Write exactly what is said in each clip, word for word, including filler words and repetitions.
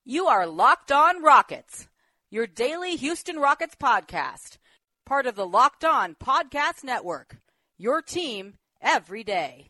You are Locked On Rockets, your daily Houston Rockets podcast, part of the Locked On Podcast Network, your team every day.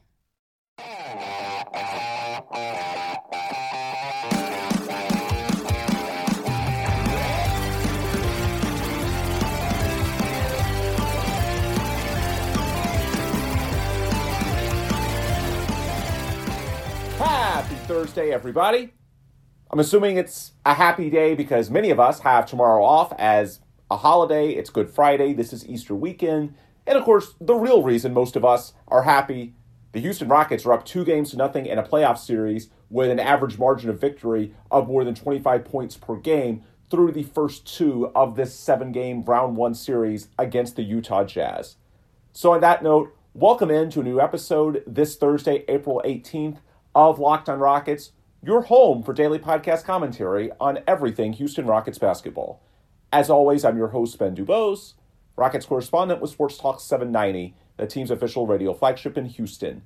Happy Thursday, everybody. I'm assuming it's a happy day because many of us have tomorrow off as a holiday. It's Good Friday. This is Easter weekend. And of course, the real reason most of us are happy, the Houston Rockets are up two games to nothing in a playoff series with an average margin of victory of more than twenty-five points per game through the first two of this seven-game round one series against the Utah Jazz. So on that note, welcome in to a new episode this Thursday, April eighteenth of Locked On Rockets, your home for daily podcast commentary on everything Houston Rockets basketball. As always, I'm your host, Ben Dubose, Rockets correspondent with Sports Talk seven ninety, the team's official radio flagship in Houston.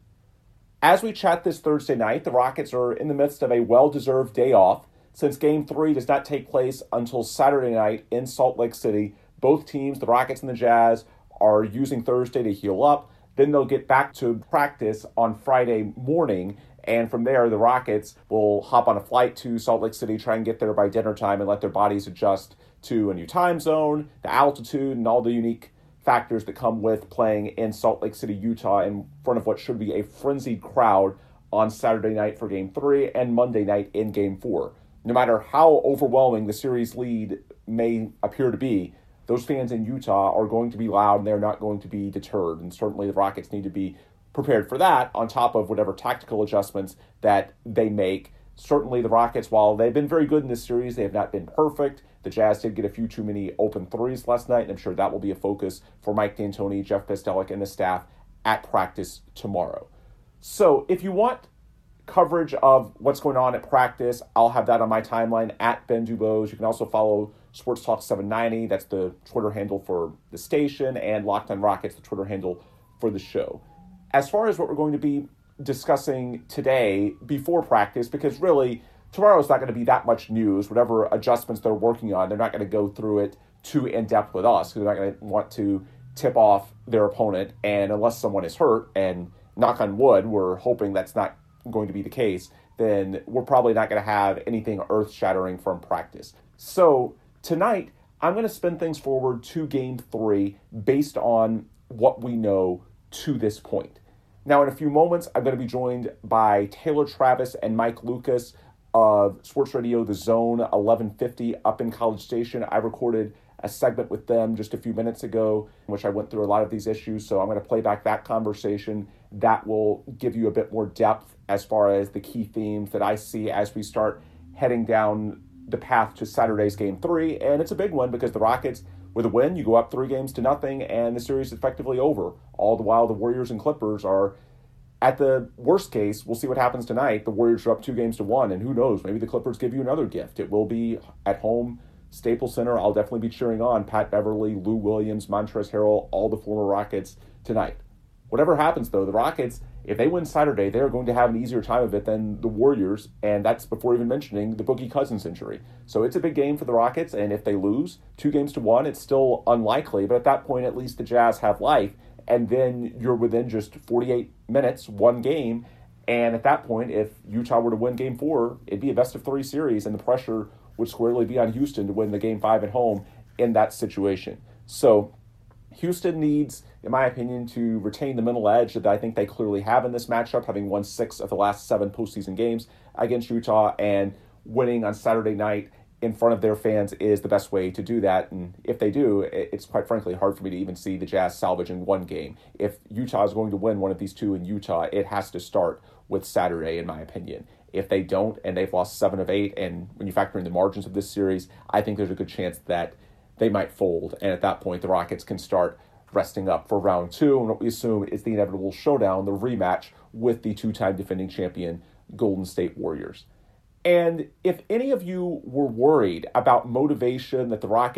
As we chat this Thursday night, the Rockets are in the midst of a well-deserved day off since Game three does not take place until Saturday night in Salt Lake City. Both teams, the Rockets and the Jazz, are using Thursday to heal up. Then they'll get back to practice on Friday morning. And from there, the Rockets will hop on a flight to Salt Lake City, try and get there by dinner time and let their bodies adjust to a new time zone, the altitude, and all the unique factors that come with playing in Salt Lake City, Utah, in front of what should be a frenzied crowd on Saturday night for Game three and Monday night in Game four. No matter how overwhelming the series lead may appear to be, those fans in Utah are going to be loud and they're not going to be deterred. And certainly the Rockets need to be prepared for that on top of whatever tactical adjustments that they make. Certainly the Rockets, while they've been very good in this series, they have not been perfect. The Jazz did get a few too many open threes last night, and I'm sure that will be a focus for Mike D'Antoni, Jeff Bzdelik, and the staff at practice tomorrow. So if you want coverage of what's going on at practice, I'll have that on my timeline at Ben Dubose. You can also follow Sports Talk seven ninety. That's the Twitter handle for the station, and Locked On Rockets, the Twitter handle for the show. As far as what we're going to be discussing today before practice, because really tomorrow's not going to be that much news. Whatever adjustments they're working on, they're not going to go through it too in-depth with us because they're not going to want to tip off their opponent. And unless someone is hurt, and knock on wood, we're hoping that's not going to be the case, then we're probably not going to have anything earth-shattering from practice. So tonight, I'm going to spin things forward to Game three based on what we know to this point. Now, in a few moments, I'm going to be joined by Taylor Travis and Mike Lucas of Sports Radio The Zone eleven fifty up in College Station. I recorded a segment with them just a few minutes ago in which I went through a lot of these issues, so I'm going to play back that conversation. That will give you a bit more depth as far as the key themes that I see as we start heading down the path to Saturday's Game three, and it's a big one because the Rockets, with a win, you go up three games to nothing, and the series is effectively over. All the while, the Warriors and Clippers are, at the worst case, we'll see what happens tonight. The Warriors are up two games to one, and who knows, maybe the Clippers give you another gift. It will be at home, Staples Center. I'll definitely be cheering on Pat Beverly, Lou Williams, Montrezl Harrell, all the former Rockets tonight. Whatever happens, though, the Rockets, if they win Saturday, they're going to have an easier time of it than the Warriors, and that's before even mentioning the Boogie Cousins injury. So it's a big game for the Rockets, and if they lose two games to one, it's still unlikely, but at that point, at least the Jazz have life, and then you're within just forty-eight minutes, one game, and at that point, if Utah were to win Game four, it'd be a best-of-three series, and the pressure would squarely be on Houston to win the Game five at home in that situation. So Houston needs, in my opinion, to retain the mental edge that I think they clearly have in this matchup, having won six of the last seven postseason games against Utah, and winning on Saturday night in front of their fans is the best way to do that. And if they do, it's quite frankly hard for me to even see the Jazz salvaging one game. If Utah is going to win one of these two in Utah, it has to start with Saturday, in my opinion. If they don't, and they've lost seven of eight, and when you factor in the margins of this series, I think there's a good chance that they might fold. And at that point, the Rockets can start resting up for round two, and what we assume is the inevitable showdown, the rematch with the two-time defending champion Golden State Warriors. And if any of you were worried about motivation, that the Rockets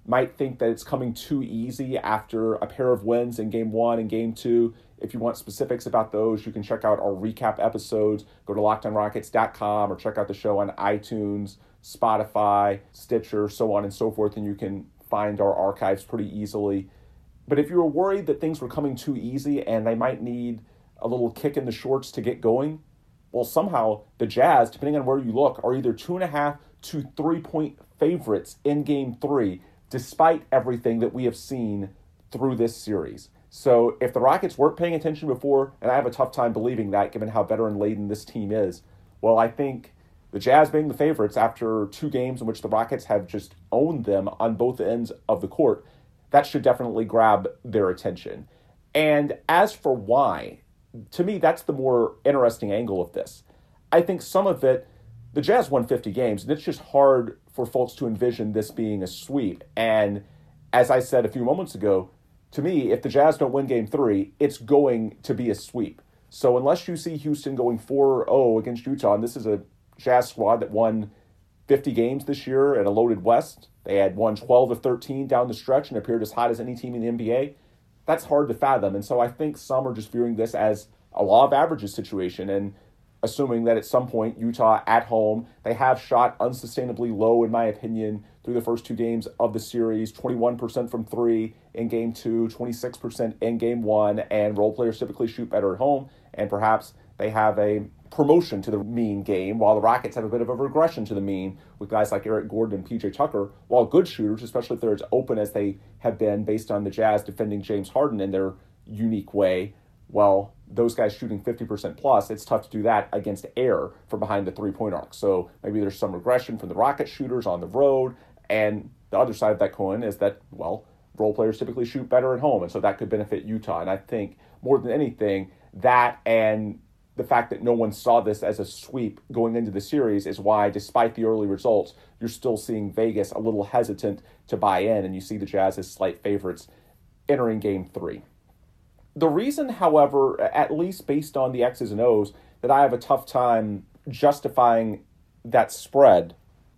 might think that it's coming too easy after a pair of wins in game one and game two. If you want specifics about those, you can check out our recap episodes. Go to locked on rockets dot com or check out the show on iTunes, Spotify, Stitcher, so on and so forth, and you can find our archives pretty easily. But if you were worried that things were coming too easy and they might need a little kick in the shorts to get going, well, somehow the Jazz, depending on where you look, are either two and a half to three-point favorites in game three, despite everything that we have seen through this series. So if the Rockets weren't paying attention before, and I have a tough time believing that given how veteran-laden this team is, well, I think the Jazz being the favorites after two games in which the Rockets have just owned them on both ends of the court, that should definitely grab their attention. And as for why, to me, that's the more interesting angle of this. I think some of it, the Jazz won fifty games, and it's just hard for folks to envision this being a sweep. And as I said a few moments ago, to me, if the Jazz don't win game three, it's going to be a sweep. So unless you see Houston going four oh against Utah, and this is a Jazz squad that won fifty games this year at a loaded West, they had won twelve of thirteen down the stretch and appeared as hot as any team in the N B A, that's hard to fathom. And so I think some are just viewing this as a law of averages situation and assuming that at some point Utah at home, they have shot unsustainably low, in my opinion, through the first two games of the series, twenty-one percent from three in game two, twenty-six percent in game one, and role players typically shoot better at home, and perhaps they have a promotion to the mean game, while the Rockets have a bit of a regression to the mean with guys like Eric Gordon and P J Tucker, while good shooters, especially if they're as open as they have been based on the Jazz defending James Harden in their unique way, well, those guys shooting fifty percent plus, it's tough to do that against air from behind the three-point arc. So maybe there's some regression from the Rocket shooters on the road, and the other side of that coin is that, well, role players typically shoot better at home, and so that could benefit Utah. And I think more than anything, that and the fact that no one saw this as a sweep going into the series is why, despite the early results, you're still seeing Vegas a little hesitant to buy in, and you see the Jazz as slight favorites entering game three. The reason, however, at least based on the X's and O's, that I have a tough time justifying that spread,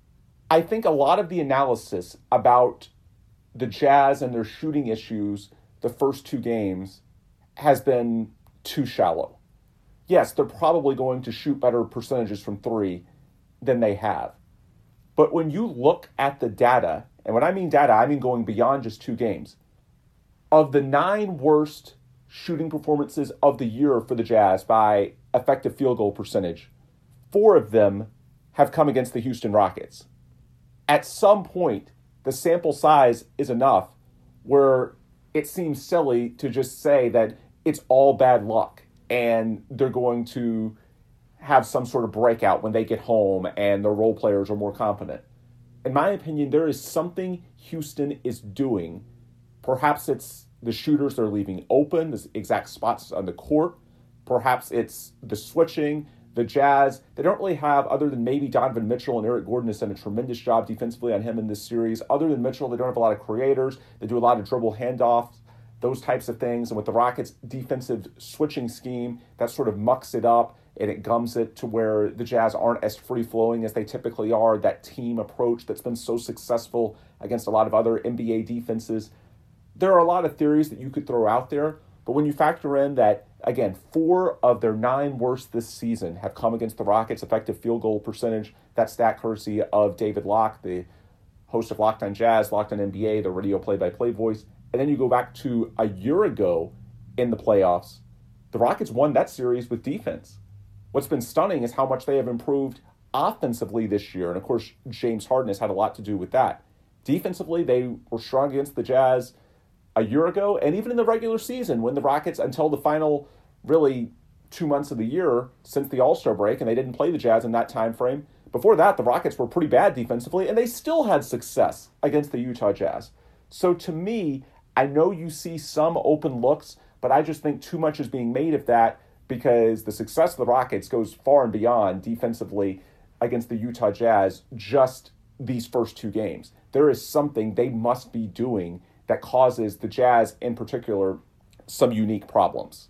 I think a lot of the analysis about the Jazz and their shooting issues the first two games has been too shallow. Yes, they're probably going to shoot better percentages from three than they have. But when you look at the data, and when I mean data, I mean going beyond just two games, of the nine worst shooting performances of the year for the Jazz by effective field goal percentage, four of them have come against the Houston Rockets. At some point, the sample size is enough where it seems silly to just say that it's all bad luck and they're going to have some sort of breakout when they get home and their role players are more competent. In my opinion, there is something Houston is doing. Perhaps it's the shooters they're leaving open, the exact spots on the court. Perhaps it's the switching. The Jazz, they don't really have, other than maybe Donovan Mitchell, and Eric Gordon has done a tremendous job defensively on him in this series. Other than Mitchell, they don't have a lot of creators. They do a lot of dribble handoffs, those types of things. And with the Rockets' defensive switching scheme, that sort of mucks it up and it gums it to where the Jazz aren't as free-flowing as they typically are. That team approach that's been so successful against a lot of other N B A defenses. There are a lot of theories that you could throw out there, but when you factor in that, again, four of their nine worst this season have come against the Rockets' effective field goal percentage, that stat courtesy of David Locke, the host of Locked on Jazz, Locked on N B A, the radio play-by-play voice. And then you go back to a year ago in the playoffs, the Rockets won that series with defense. What's been stunning is how much they have improved offensively this year. And of course, James Harden has had a lot to do with that. Defensively, they were strong against the Jazz a year ago, and even in the regular season when the Rockets, until the final really two months of the year since the All-Star break, and they didn't play the Jazz in that time frame. Before that, the Rockets were pretty bad defensively, and they still had success against the Utah Jazz. So to me, I know you see some open looks, but I just think too much is being made of that because the success of the Rockets goes far and beyond defensively against the Utah Jazz just these first two games. There is something they must be doing that causes the Jazz, in particular, some unique problems.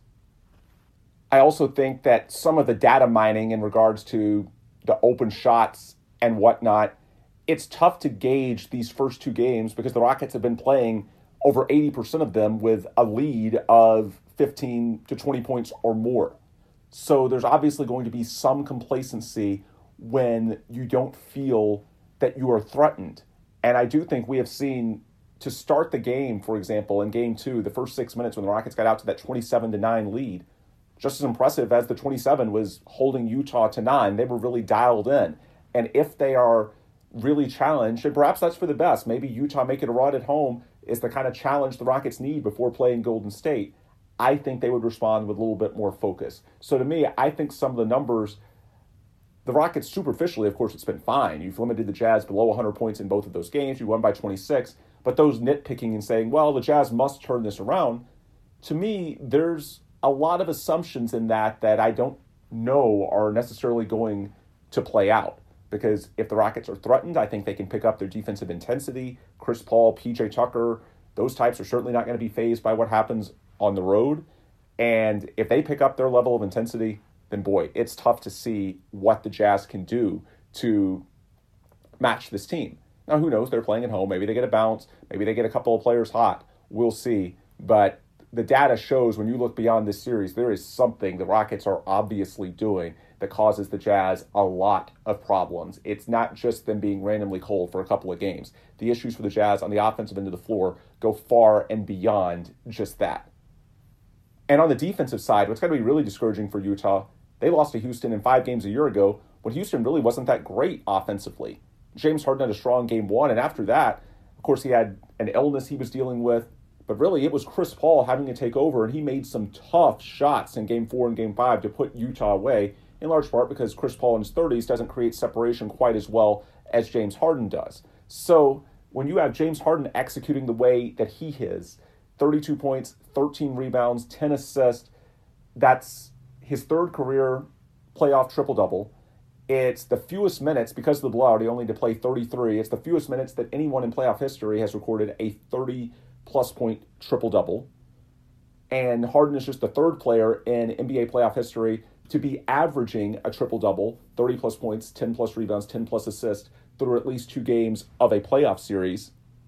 I also think that some of the data mining in regards to the open shots and whatnot it's tough to gauge these first two games because the Rockets have been playing over eighty percent of them with a lead of fifteen to twenty points or more. So there's obviously going to be some complacency when you don't feel that you are threatened. And I do think we have seen, to start the game, for example, in game two, the first six minutes when the Rockets got out to that twenty-seven to nine lead, just as impressive as the twenty-seven was holding Utah to nine. They were really dialed in. And if they are really challenged, and perhaps that's for the best, maybe Utah making a run at home is the kind of challenge the Rockets need before playing Golden State, I think they would respond with a little bit more focus. So to me, I think some of the numbers, the Rockets superficially, of course, it's been fine. You've limited the Jazz below one hundred points in both of those games. You won by twenty-six. But those nitpicking and saying, well, the Jazz must turn this around, to me, there's a lot of assumptions in that that I don't know are necessarily going to play out. Because if the Rockets are threatened, I think they can pick up their defensive intensity. Chris Paul, P J Tucker, those types are certainly not going to be fazed by what happens on the road. And if they pick up their level of intensity, then boy, it's tough to see what the Jazz can do to match this team. Now, who knows? They're playing at home. Maybe they get a bounce. Maybe they get a couple of players hot. We'll see. But the data shows when you look beyond this series, there is something the Rockets are obviously doing that causes the Jazz a lot of problems. It's not just them being randomly cold for a couple of games. The issues for the Jazz on the offensive end of the floor go far and beyond just that. And on the defensive side, what's going to be really discouraging for Utah, they lost to Houston in five games a year ago when Houston really wasn't that great offensively. James Harden had a strong game one, and after that, of course, he had an illness he was dealing with. But really, it was Chris Paul having to take over, and he made some tough shots in game four and game five to put Utah away, in large part because Chris Paul in his thirties doesn't create separation quite as well as James Harden does. So when you have James Harden executing the way that he is, thirty-two points, thirteen rebounds, ten assists, that's his third career playoff triple-double. It's the fewest minutes, because of the blowout, he only had to play thirty-three. It's the fewest minutes that anyone in playoff history has recorded a thirty-plus point triple-double. And Harden is just the third player in N B A playoff history to be averaging a triple-double, thirty-plus points, ten-plus rebounds, ten-plus assists, through at least two games of a playoff series.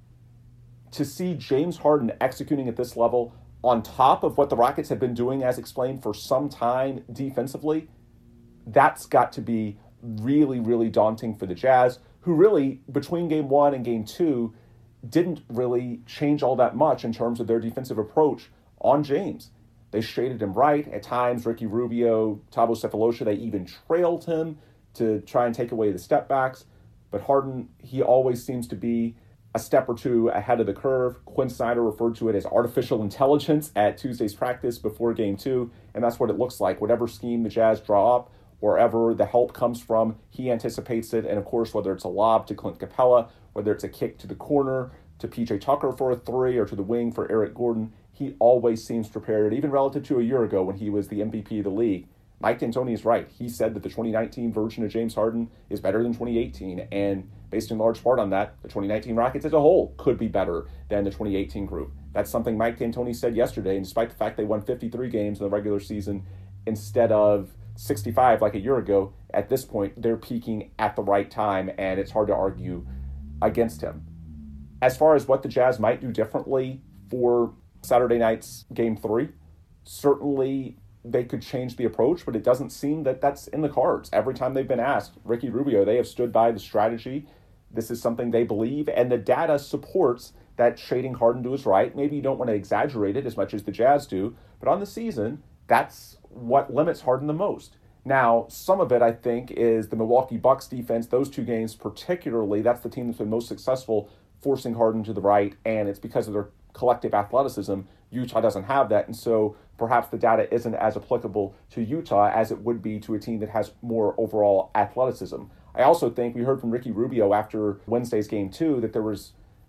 To see James Harden executing at this level, on top of what the Rockets have been doing, as explained, for some time defensively, that's got to be really, really daunting for the Jazz, who really, between game one and game two, didn't really change all that much in terms of their defensive approach on James. They shaded him right. At times, Ricky Rubio, Thabo Sefolosha, they even trailed him to try and take away the step backs. But Harden, he always seems to be a step or two ahead of the curve. Quinn Snyder referred to it as artificial intelligence at Tuesday's practice before game two, and that's what it looks like. Whatever scheme the Jazz draw up, wherever the help comes from, he anticipates it. And of course, whether it's a lob to Clint Capella, whether it's a kick to the corner, to P J Tucker for a three, or to the wing for Eric Gordon, he always seems prepared, even relative to a year ago when he was the M V P of the league. Mike D'Antoni is right. He said that the twenty nineteen version of James Harden is better than twenty eighteen, and based in large part on that, the twenty nineteen Rockets as a whole could be better than the twenty eighteen group. That's something Mike D'Antoni said yesterday, and despite the fact they won fifty-three games in the regular season instead of sixty-five like a year ago, at this point, they're peaking at the right time, and it's hard to argue against him. As far as what the Jazz might do differently for Saturday night's game three, certainly they could change the approach, but it doesn't seem that that's in the cards. Every time they've been asked, Ricky Rubio, they have stood by the strategy. This is something they believe, and the data supports that shading Harden to his right. Maybe you don't want to exaggerate it as much as the Jazz do, but on the season, that's what limits Harden the most. Now, some of it, I think, is the Milwaukee Bucks defense. Those two games particularly, that's the team that's been most successful forcing Harden to the right, and it's because of their collective athleticism. Utah doesn't have that, and so perhaps the data isn't as applicable to Utah as it would be to a team that has more overall athleticism. I also think we heard from Ricky Rubio after Wednesday's game two that there was,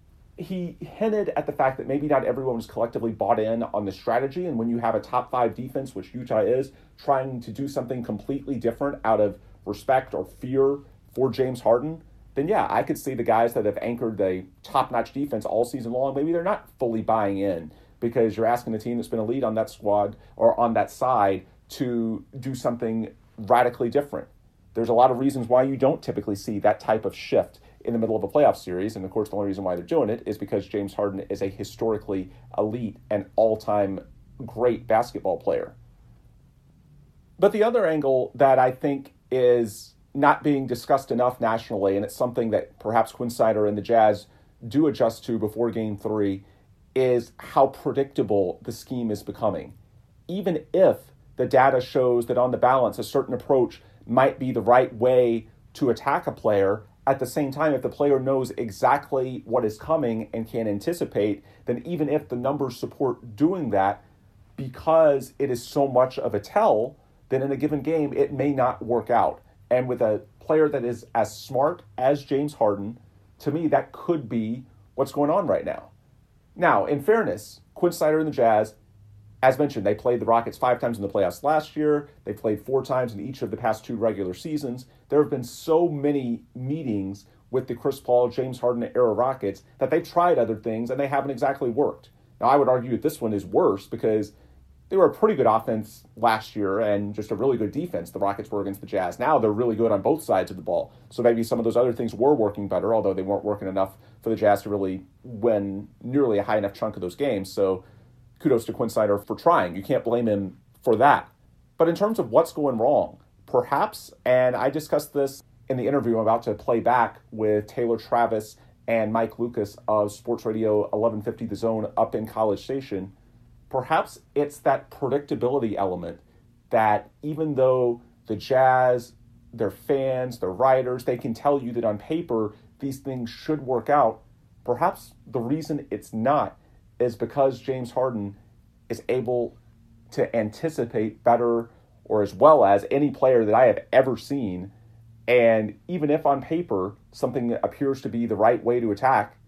he hinted at the fact that maybe not everyone was collectively bought in on the strategy, and when you have a top five defense, which Utah is, trying to do something completely different out of respect or fear for James Harden, then yeah, I could see the guys that have anchored the top-notch defense all season long, maybe they're not fully buying in, because you're asking the team that's been a lead on that squad or on that side to do something radically different. There's a lot of reasons why you don't typically see that type of shift in the middle of a playoff series. And of course, the only reason why they're doing it is because James Harden is a historically elite and all-time great basketball player. But the other angle that I think is not being discussed enough nationally, and it's something that perhaps Quin Snyder and the Jazz do adjust to before game three, is how predictable the scheme is becoming. Even if the data shows that on the balance, a certain approach might be the right way to attack a player, at the same time, if the player knows exactly what is coming and can anticipate, then even if the numbers support doing that, because it is so much of a tell, then in a given game, it may not work out. And with a player that is as smart as James Harden, to me, that could be what's going on right now. Now, in fairness, Quin Snyder and the Jazz, as mentioned, they played the Rockets five times in the playoffs last year. They played four times in each of the past two regular seasons. There have been so many meetings with the Chris Paul, James Harden era Rockets that they've tried other things and they haven't exactly worked. Now, I would argue that this one is worse because they were a pretty good offense last year and just a really good defense. The Rockets were against the Jazz. Now they're really good on both sides of the ball. So maybe some of those other things were working better, although they weren't working enough for the Jazz to really win nearly a high enough chunk of those games. So kudos to Quin Snyder for trying. You can't blame him for that. But in terms of what's going wrong, perhaps, and I discussed this in the interview I'm about to play back with Taylor Travis and Mike Lucas of Sports Radio eleven fifty The Zone up in College Station, perhaps it's that predictability element that even though the Jazz, their fans, their writers, they can tell you that on paper these things should work out, perhaps the reason it's not is because James Harden is able to anticipate better or as well as any player that I have ever seen. And even if on paper something appears to be the right way to attack,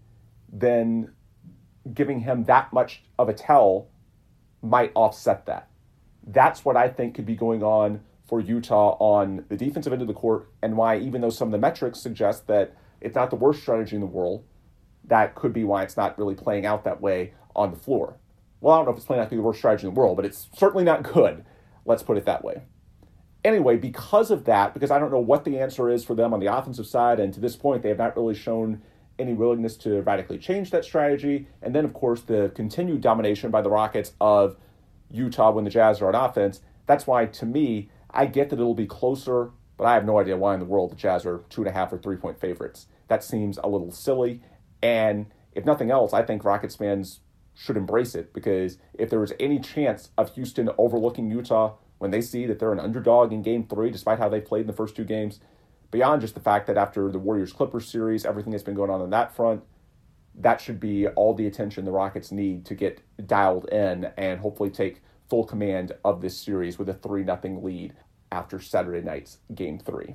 then giving him that much of a tell might offset that. That's what I think could be going on for Utah on the defensive end of the court, and why, even though some of the metrics suggest that it's not the worst strategy in the world, that could be why it's not really playing out that way on the floor. Well, I don't know if it's playing out to be the worst strategy in the world, but it's certainly not good. Let's put it that way. Anyway, because of that, because I don't know what the answer is for them on the offensive side, and to this point, they have not really shown any willingness to radically change that strategy. And then, of course, the continued domination by the Rockets of Utah when the Jazz are on offense. That's why, to me, I get that it'll be closer, but I have no idea why in the world the Jazz are two and a half or three-point favorites. That seems a little silly. And if nothing else, I think Rockets fans should embrace it, because if there was any chance of Houston overlooking Utah when they see that they're an underdog in game three, despite how they played in the first two games, beyond just the fact that after the Warriors-Clippers series, everything that's been going on on that front, that should be all the attention the Rockets need to get dialed in and hopefully take full command of this series with a three nothing lead after Saturday night's game three.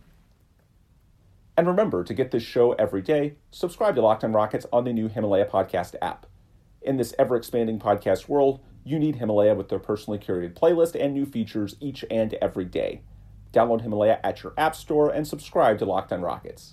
And remember, to get this show every day, subscribe to Locked On Rockets on the new Himalaya podcast app. In this ever-expanding podcast world, you need Himalaya with their personally curated playlist and new features each and every day. Download Himalaya at your app store and subscribe to Locked On Rockets.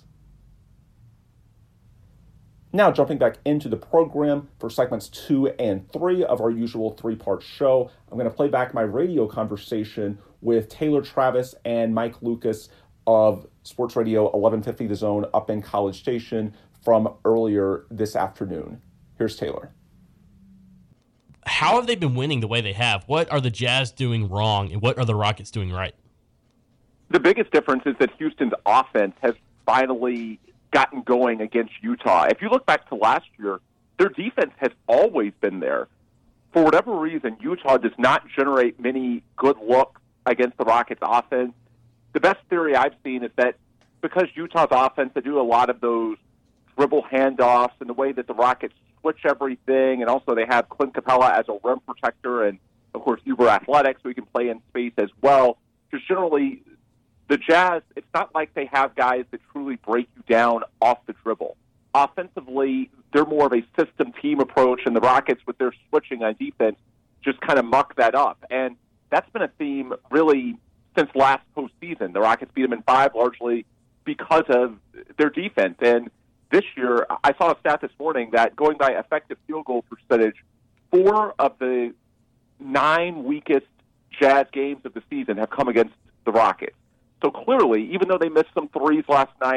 Now, jumping back into the program for segments two and three of our usual three-part show, I'm going to play back my radio conversation with Taylor Travis and Mike Lucas of Sports Radio eleven fifty The Zone up in College Station from earlier this afternoon. Here's Taylor. How have they been winning the way they have? What are the Jazz doing wrong, and what are the Rockets doing right? The biggest difference is that Houston's offense has finally gotten going against Utah. If you look back to last year, their defense has always been there. For whatever reason, Utah does not generate many good looks against the Rockets' offense. The best theory I've seen is that because Utah's offense, they do a lot of those dribble handoffs and the way that the Rockets switch everything, and also they have Clint Capella as a rim protector, and, of course, uber athletic, so he can play in space as well. Just generally, the Jazz, it's not like they have guys that truly break you down off the dribble. Offensively, they're more of a system team approach, and the Rockets, with their switching on defense, just kind of muck that up. And that's been a theme really since last postseason. The Rockets beat them in five largely because of their defense. And this year, I saw a stat this morning that going by effective field goal percentage, four of the nine weakest Jazz games of the season have come against the Rockets. So clearly, even though they missed some threes last night,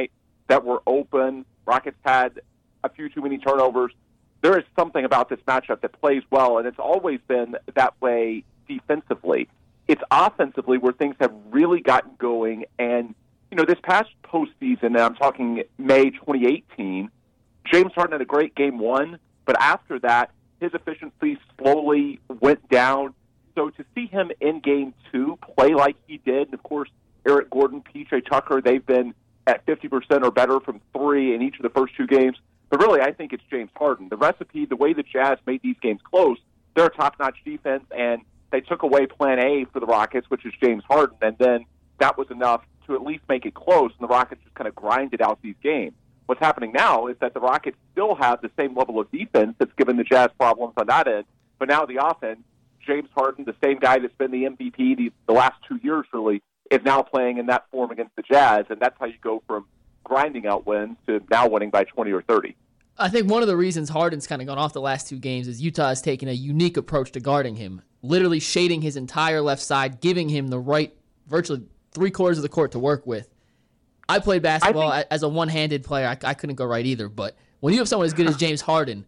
that were open. Rockets had a few too many turnovers. There is something about this matchup that plays well, and it's always been that way defensively. It's offensively where things have really gotten going. And, you know, this past postseason, and I'm talking May twenty eighteen, James Harden had a great game one, but after that, his efficiency slowly went down. So to see him in game two play like he did, and of course, Eric Gordon, P J Tucker, they've been at fifty percent or better from three in each of the first two games. But really, I think it's James Harden. The recipe, the way the Jazz made these games close, they're a top-notch defense, and they took away plan A for the Rockets, which is James Harden, and then that was enough to at least make it close, and the Rockets just kind of grinded out these games. What's happening now is that the Rockets still have the same level of defense that's given the Jazz problems on that end, but now the offense, James Harden, the same guy that's been the M V P the, the last two years really, is now playing in that form against the Jazz, and that's how you go from grinding out wins to now winning by twenty or thirty. I think one of the reasons Harden's kind of gone off the last two games is Utah has taken a unique approach to guarding him, literally shading his entire left side, giving him the right, virtually three quarters of the court to work with. I played basketball I think, as a one-handed player. I, I couldn't go right either, but when you have someone as good as James Harden,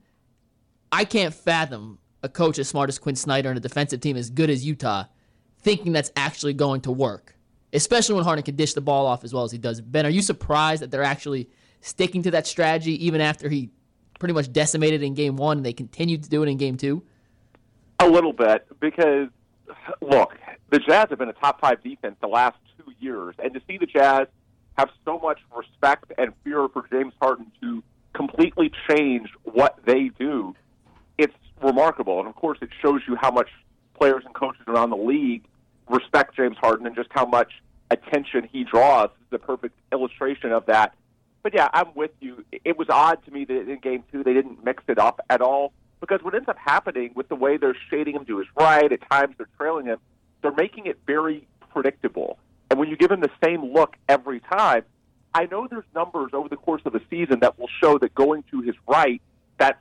I can't fathom a coach as smart as Quinn Snyder and a defensive team as good as Utah thinking that's actually going to work, especially when Harden can dish the ball off as well as he does. Ben, are you surprised that they're actually sticking to that strategy even after he pretty much decimated in game one and they continued to do it in game two? A little bit, because, look, the Jazz have been a top five defense the last two years, and to see the Jazz have so much respect and fear for James Harden to completely change what they do, it's remarkable. And, of course, it shows you how much players and coaches around the league respect James Harden and just how much attention he draws. This is the perfect illustration of that. But, yeah, I'm with you. It was odd to me that in game two they didn't mix it up at all, because what ends up happening with the way they're shading him to his right, at times they're trailing him, they're making it very predictable. And when you give him the same look every time, I know there's numbers over the course of the season that will show that going to his right, that's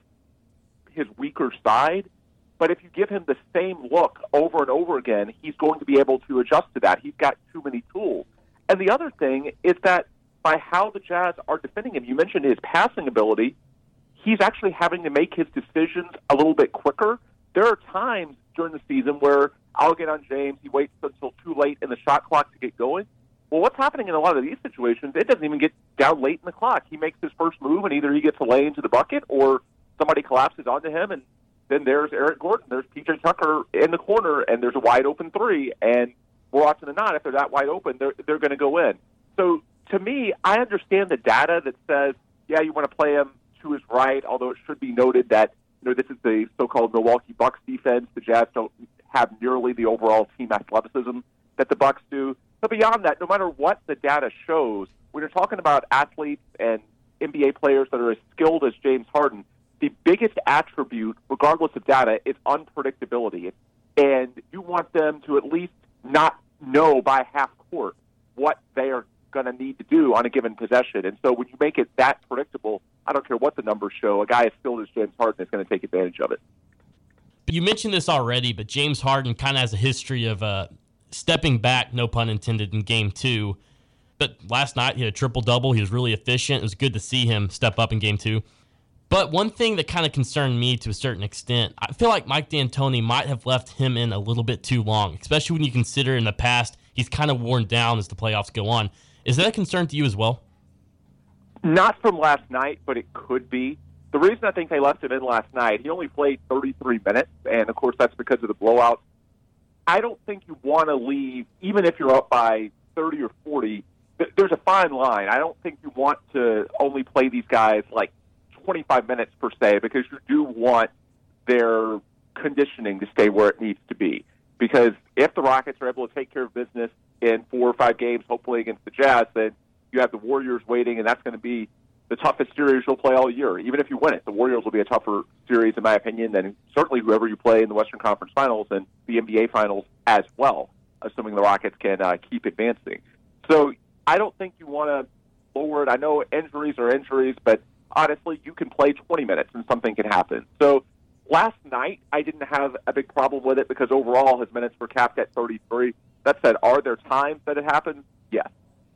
his weaker side. But if you give him the same look over and over again, he's going to be able to adjust to that. He's got too many tools. And the other thing is that by how the Jazz are defending him, you mentioned his passing ability, he's actually having to make his decisions a little bit quicker. There are times during the season where I'll get on James, he waits until too late in the shot clock to get going. Well, what's happening in a lot of these situations, it doesn't even get down late in the clock. He makes his first move, and either he gets a lay into the bucket or somebody collapses onto him, and then there's Eric Gordon, there's P J Tucker in the corner, and there's a wide-open three, and more often than not, if they're that wide open, they're, they're going to go in. So, to me, I understand the data that says, yeah, you want to play him to his right, although it should be noted that, you know, this is the so-called Milwaukee Bucks defense. The Jazz don't have nearly the overall team athleticism that the Bucks do. But beyond that, no matter what the data shows, when you're talking about athletes and N B A players that are as skilled as James Harden, the biggest attribute, regardless of data, is unpredictability. And you want them to at least not know by half court what they are going to need to do on a given possession. And so when you make it that predictable, I don't care what the numbers show, a guy as skilled as James Harden is going to take advantage of it. You mentioned this already, but James Harden kind of has a history of uh, stepping back, no pun intended, in game two. But last night he had a triple-double. He was really efficient. It was good to see him step up in game two. But one thing that kind of concerned me to a certain extent, I feel like Mike D'Antoni might have left him in a little bit too long, especially when you consider in the past he's kind of worn down as the playoffs go on. Is that a concern to you as well? Not from last night, but it could be. The reason I think they left him in last night, he only played thirty-three minutes, and of course that's because of the blowout. I don't think you want to leave, even if you're up by thirty or forty, there's a fine line. I don't think you want to only play these guys like twenty-five minutes per se, because you do want their conditioning to stay where it needs to be. Because if the Rockets are able to take care of business in four or five games, hopefully against the Jazz, then you have the Warriors waiting, and that's going to be the toughest series you'll play all year. Even if you win it, the Warriors will be a tougher series, in my opinion, than certainly whoever you play in the Western Conference Finals and the N B A Finals as well, assuming the Rockets can uh, keep advancing. So I don't think you want to lower it. I know injuries are injuries, but honestly, you can play twenty minutes and something can happen. So last night, I didn't have a big problem with it because overall his minutes were capped at thirty-three. That said, are there times that it happens? Yes.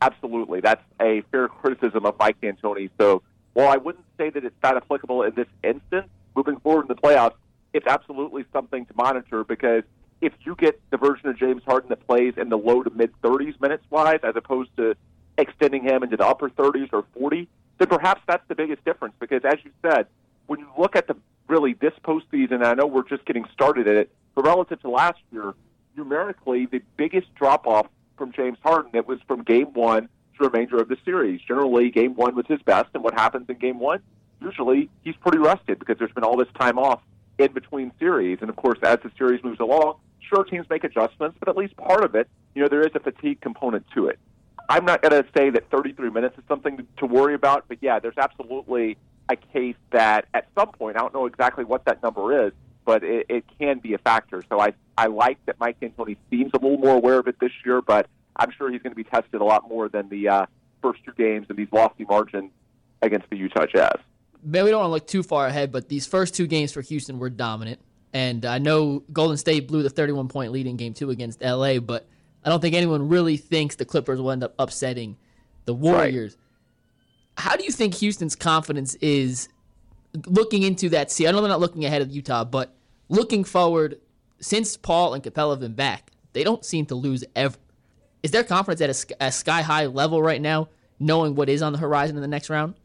absolutely. That's a fair criticism of Mike D'Antoni. So while I wouldn't say that it's not applicable in this instance, moving forward in the playoffs, it's absolutely something to monitor, because if you get the version of James Harden that plays in the low to mid-thirties minutes-wise, as opposed to extending him into the upper thirties or forty, then perhaps that's the biggest difference. Because as you said, when you look at the really this postseason, I know we're just getting started at it, but relative to last year, numerically, the biggest drop-off from James Harden, it was from game one to the remainder of the series. Generally, game one was his best, and what happens in game one? Usually, he's pretty rested because there's been all this time off in between series. And, of course, as the series moves along, sure, teams make adjustments, but at least part of it, you know, there is a fatigue component to it. I'm not going to say that thirty-three minutes is something to worry about, but, yeah, there's absolutely a case that at some point, I don't know exactly what that number is, but it, it can be a factor. So I, I like that Mike D'Antoni seems a little more aware of it this year, but I'm sure he's going to be tested a lot more than the uh, first two games and these lofty margins against the Utah Jazz. Man, we don't want to look too far ahead, but these first two games for Houston were dominant. And I know Golden State blew the thirty-one point lead in game two against L A, but I don't think anyone really thinks the Clippers will end up upsetting the Warriors. Right. How do you think Houston's confidence is looking into that series? I know they're not looking ahead of Utah, but looking forward, since Paul and Capella have been back, they don't seem to lose ever. Is their confidence at a, a sky-high level right now, knowing what is on the horizon in the next round?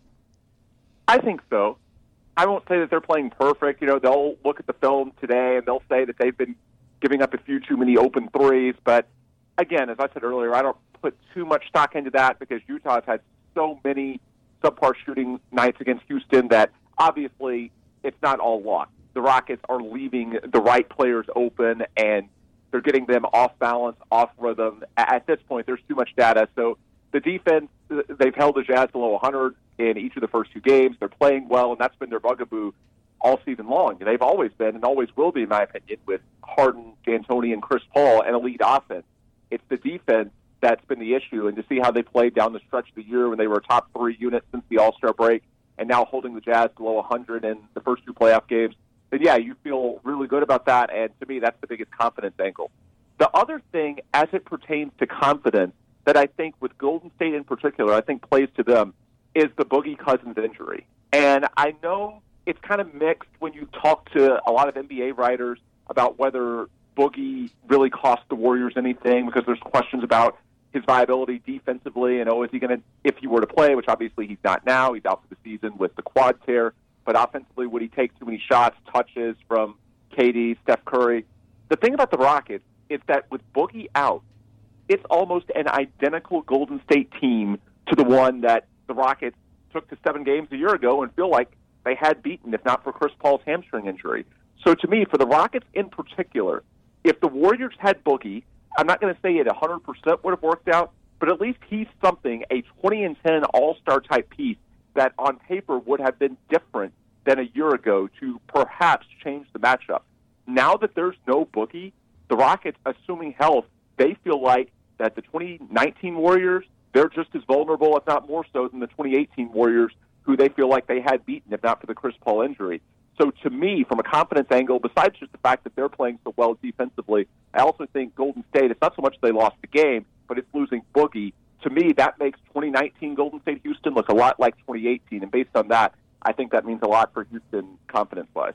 I think so. I won't say that they're playing perfect. You know, they'll look at the film today and they'll say that they've been giving up a few too many open threes. But, again, as I said earlier, I don't put too much stock into that because Utah has had so many subpar shooting nights against Houston that obviously it's not all luck. The Rockets are leaving the right players open and they're getting them off balance, off rhythm. At this point, there's too much data. So the defense, they've held the Jazz below one hundred in each of the first two games. They're playing well, and that's been their bugaboo all season long. They've always been and always will be, in my opinion, with Harden, D'Antoni, and Chris Paul, and elite offense. It's the defense that's been the issue, and to see how they played down the stretch of the year when they were a top three unit since the All-Star break and now holding the Jazz below one hundred in the first two playoff games, then, yeah, you feel really good about that, and to me, that's the biggest confidence angle. The other thing, as it pertains to confidence, that I think with Golden State in particular, I think plays to them, is the Boogie Cousins injury. And I know it's kind of mixed when you talk to a lot of N B A writers about whether Boogie really cost the Warriors anything, because there's questions about his viability defensively, and, oh, is he going to, if he were to play, which obviously he's not now, he's out for the season with the quad tear, but offensively, would he take too many shots, touches from K D, Steph Curry? The thing about the Rockets is that with Boogie out, it's almost an identical Golden State team to the one that the Rockets took to seven games a year ago and feel like they had beaten, if not for Chris Paul's hamstring injury. So to me, for the Rockets in particular, if the Warriors had Boogie, I'm not going to say it one hundred percent would have worked out, but at least he's something, a twenty and ten all-star type piece that on paper would have been different than a year ago to perhaps change the matchup. Now that there's no Boogie, the Rockets, assuming health, they feel like that the twenty nineteen Warriors, they're just as vulnerable, if not more so, than the twenty eighteen Warriors, who they feel like they had beaten, if not for the Chris Paul injury. So to me, from a confidence angle, besides just the fact that they're playing so well defensively, I also think Golden State, it's not so much they lost the game, but it's losing Boogie. To me, that makes twenty nineteen Golden State Houston look a lot like twenty eighteen, and based on that, I think that means a lot for Houston confidence-wise.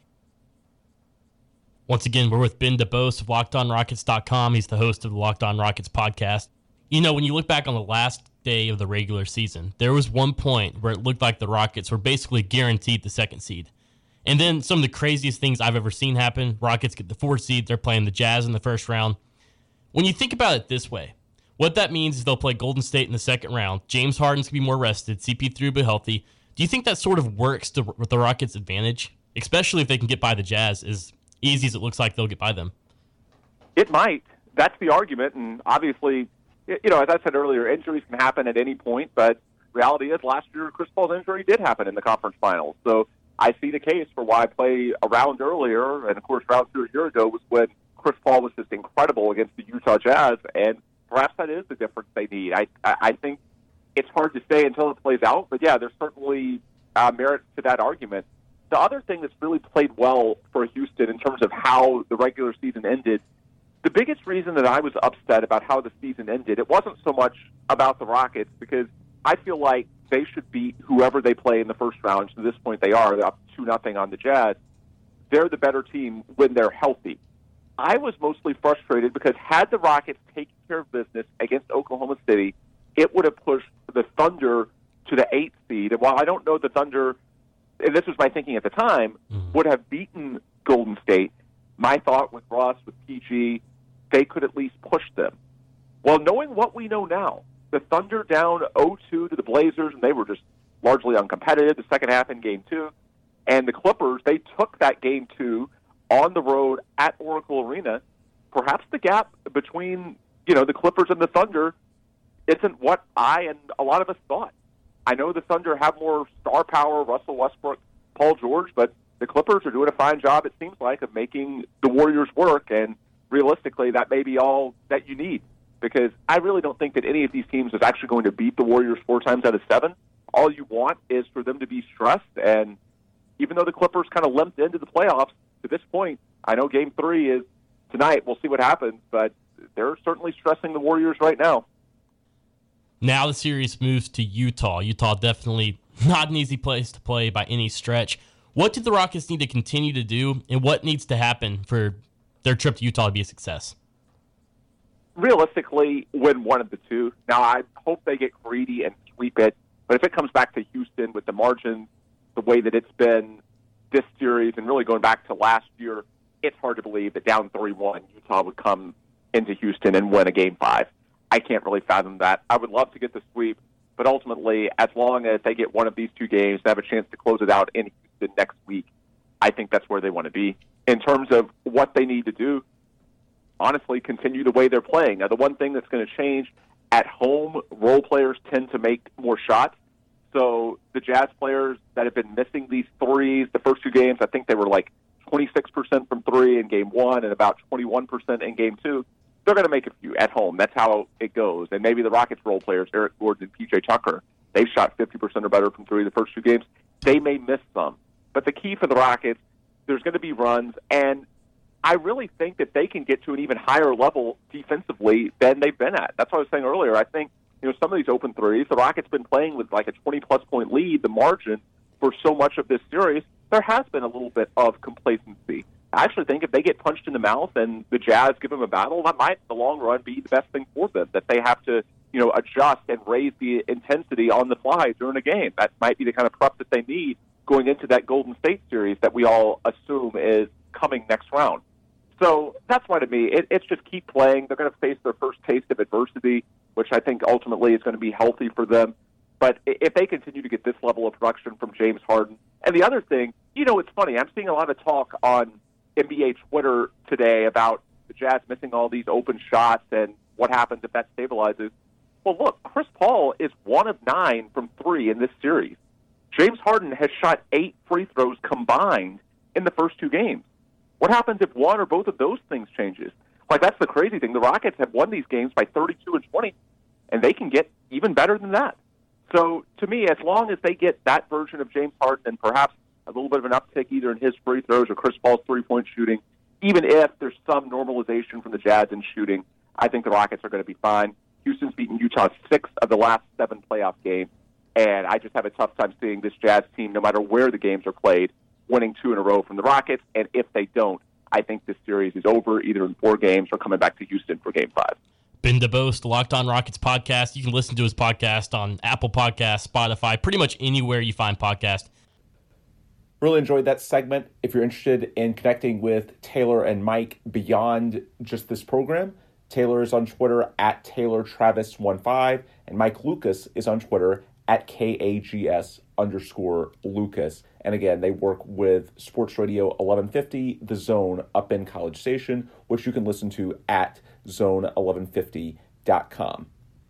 Once again, we're with Ben DeBose of Locked On Rockets dot com. He's the host of the Locked On Rockets podcast. You know, when you look back on the last day of the regular season, there was one point where it looked like the Rockets were basically guaranteed the second seed. And then some of the craziest things I've ever seen happen, Rockets get the fourth seed, they're playing the Jazz in the first round. When you think about it this way, what that means is they'll play Golden State in the second round. James Harden's going to be more rested, C P three will be healthy. Do you think that sort of works to, with the Rockets' advantage, especially if they can get by the Jazz, as easy as it looks like they'll get by them? It might. That's the argument, and obviously, you know, as I said earlier, injuries can happen at any point, but reality is last year Chris Paul's injury did happen in the conference finals. So I see the case for why I play a round earlier, and of course round two a year ago was when Chris Paul was just incredible against the Utah Jazz, and perhaps that is the difference they need. I I think it's hard to say until it plays out, but yeah, there's certainly uh, merit to that argument. The other thing that's really played well for Houston in terms of how the regular season ended the biggest reason that I was upset about how the season ended, it wasn't so much about the Rockets, because I feel like they should beat whoever they play in the first round. To this point, they are. They're up two nothing on the Jazz. They're the better team when they're healthy. I was mostly frustrated because had the Rockets taken care of business against Oklahoma City, it would have pushed the Thunder to the eighth seed. And while I don't know the Thunder, and this was my thinking at the time, mm-hmm. would have beaten Golden State, my thought with Russ, with P G, they could at least push them. Well, knowing what we know now, the Thunder down oh two to the Blazers, and they were just largely uncompetitive the second half in game two. And the Clippers, they took that game two on the road at Oracle Arena. Perhaps the gap between, you know, the Clippers and the Thunder isn't what I and a lot of us thought. I know the Thunder have more star power, Russell Westbrook, Paul George, but the Clippers are doing a fine job, it seems like, of making the Warriors work, and realistically, that may be all that you need, because I really don't think that any of these teams is actually going to beat the Warriors four times out of seven. All you want is for them to be stressed, and even though the Clippers kind of limped into the playoffs to this point, I know game three is tonight. We'll see what happens, but they're certainly stressing the Warriors right now. Now the series moves to Utah. Utah definitely not an easy place to play by any stretch. What do the Rockets need to continue to do, and what needs to happen for their trip to Utah to be a success? Realistically, win one of the two. Now, I hope they get greedy and sweep it, but if it comes back to Houston with the margins, the way that it's been this series, and really going back to last year, it's hard to believe that down three one, Utah would come into Houston and win a game five. I can't really fathom that. I would love to get the sweep, but ultimately, as long as they get one of these two games and have a chance to close it out in Houston next week, I think that's where they want to be. In terms of what they need to do, honestly, continue the way they're playing. Now, the one thing that's going to change, at home, role players tend to make more shots. So the Jazz players that have been missing these threes, the first two games, I think they were like twenty-six percent from three in game one and about twenty-one percent in game two. They're going to make a few at home. That's how it goes. And maybe the Rockets role players, Eric Gordon and P J Tucker, they've shot fifty percent or better from three the first two games. They may miss some. But the key for the Rockets, there's going to be runs, and I really think that they can get to an even higher level defensively than they've been at. That's what I was saying earlier. I think, you know, some of these open threes, the Rockets been playing with like a twenty-plus point lead, the margin for so much of this series. There has been a little bit of complacency. I actually think if they get punched in the mouth and the Jazz give them a battle, that might, in the long run, be the best thing for them, that they have to, you know, adjust and raise the intensity on the fly during a game. That might be the kind of prep that they need going into that Golden State series that we all assume is coming next round. So that's why, to me, it, it's just keep playing. They're going to face their first taste of adversity, which I think ultimately is going to be healthy for them. But if they continue to get this level of production from James Harden, and the other thing, you know, it's funny, I'm seeing a lot of talk on N B A Twitter today about the Jazz missing all these open shots and what happens if that stabilizes. Well, look, Chris Paul is one of nine from three in this series. James Harden has shot eight free throws combined in the first two games. What happens if one or both of those things changes? Like, that's the crazy thing. The Rockets have won these games by thirty-two and twenty, and they can get even better than that. So, to me, as long as they get that version of James Harden and perhaps a little bit of an uptick either in his free throws or Chris Paul's three-point shooting, even if there's some normalization from the Jazz in shooting, I think the Rockets are going to be fine. Houston's beaten Utah six of the last seven playoff games, and I just have a tough time seeing this Jazz team, no matter where the games are played, winning two in a row from the Rockets. And if they don't, I think this series is over either in four games or coming back to Houston for game five. Ben DuBose, the Locked On Rockets podcast. You can listen to his podcast on Apple Podcasts, Spotify, pretty much anywhere you find podcasts. Really enjoyed that segment. If you're interested in connecting with Taylor and Mike beyond just this program, Taylor is on Twitter at Taylor Travis fifteen, and Mike Lucas is on Twitter at K A G S underscore Lucas. And again, they work with Sports Radio eleven fifty, The Zone, up in College Station, which you can listen to at zone eleven fifty dot com.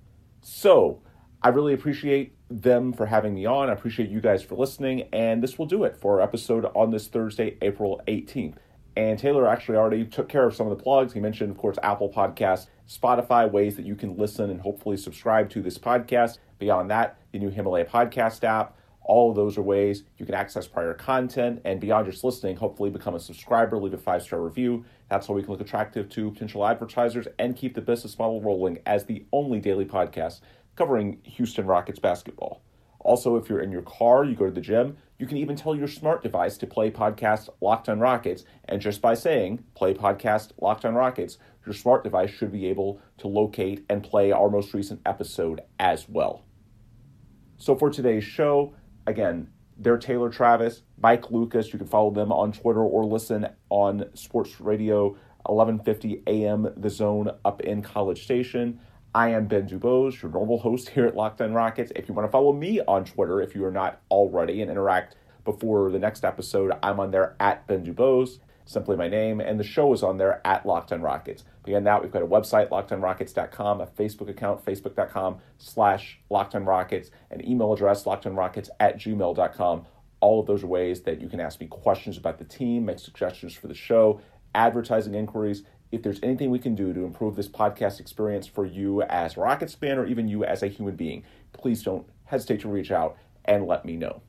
So, I really appreciate them for having me on. I appreciate you guys for listening, and this will do it for our episode on this Thursday, April eighteenth. And Taylor actually already took care of some of the plugs. He mentioned, of course, Apple Podcasts, Spotify, ways that you can listen and hopefully subscribe to this podcast. Beyond that, the new Himalaya podcast app, All of those are ways you can access prior content, and beyond just listening, hopefully become a subscriber, leave a five-star review. That's how we can look attractive to potential advertisers and keep the business model rolling as the only daily podcast covering Houston Rockets basketball. Also, if you're in your car, you go to the gym, you can even tell your smart device to play podcast Locked on Rockets, and just by saying, play podcast Locked on Rockets, your smart device should be able to locate and play our most recent episode as well. So for today's show, again, they're Taylor Travis, Mike Lucas. You can follow them on Twitter or listen on Sports Radio eleven fifty A M The Zone up in College Station. I am Ben Dubose, your normal host here at Locked on Rockets. If you want to follow me on Twitter, if you are not already, and interact before the next episode, I'm on there at Ben Dubose, simply my name, and the show is on there at Locked on Rockets. Beyond that, we've got a website, locked on rockets dot com, a Facebook account, facebook.com slash Locked on Rockets, an email address, lockedonrockets at gmail dot com. All of those are ways that you can ask me questions about the team, make suggestions for the show, advertising inquiries. If there's anything we can do to improve this podcast experience for you as a Rockets fan or even you as a human being, please don't hesitate to reach out and let me know.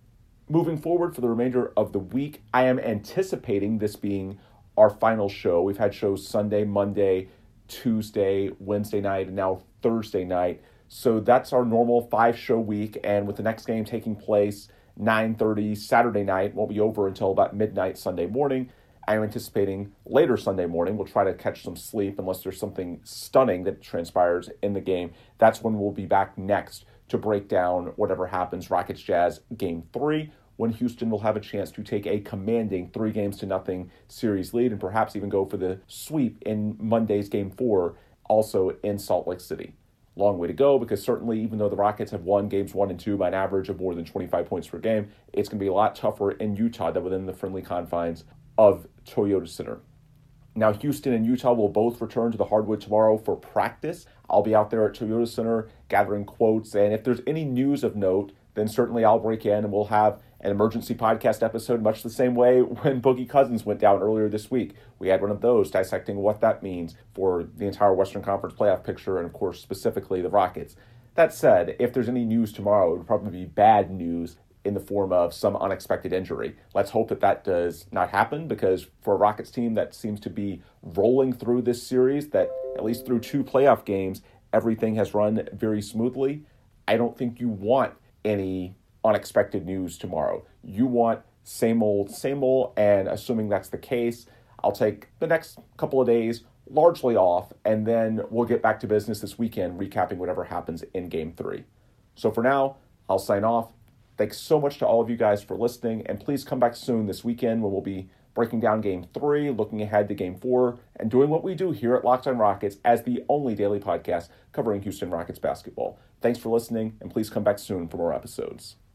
Moving forward for the remainder of the week, I am anticipating this being our final show. We've had shows Sunday, Monday, Tuesday, Wednesday night, and now Thursday night. So that's our normal five-show week, and with the next game taking place nine thirty Saturday night, won't be over until about midnight Sunday morning. I'm anticipating later Sunday morning, we'll try to catch some sleep unless there's something stunning that transpires in the game. That's when we'll be back next to break down whatever happens Rockets Jazz Game three, when Houston will have a chance to take a commanding three games to nothing series lead and perhaps even go for the sweep in Monday's Game four, also in Salt Lake City. Long way to go, because certainly even though the Rockets have won games one and two by an average of more than twenty-five points per game, it's going to be a lot tougher in Utah than within the friendly confines of Toyota Center. Now, Houston and Utah will both return to the hardwood tomorrow for practice. I'll be out there at Toyota Center gathering quotes, and if there's any news of note, then certainly I'll break in and we'll have an emergency podcast episode much the same way when Boogie Cousins went down earlier this week. We had one of those dissecting what that means for the entire Western Conference playoff picture and, of course, specifically the Rockets. That said, if there's any news tomorrow, it would probably be bad news in the form of some unexpected injury. Let's hope that that does not happen, because for a Rockets team that seems to be rolling through this series, that at least through two playoff games, everything has run very smoothly, I don't think you want any unexpected news tomorrow. You want same old, same old, and assuming that's the case, I'll take the next couple of days largely off, and then we'll get back to business this weekend, recapping whatever happens in Game three. So for now, I'll sign off. Thanks so much to all of you guys for listening, and please come back soon this weekend when we'll be breaking down Game three, looking ahead to Game four, and doing what we do here at Locked on Rockets as the only daily podcast covering Houston Rockets basketball. Thanks for listening, and please come back soon for more episodes.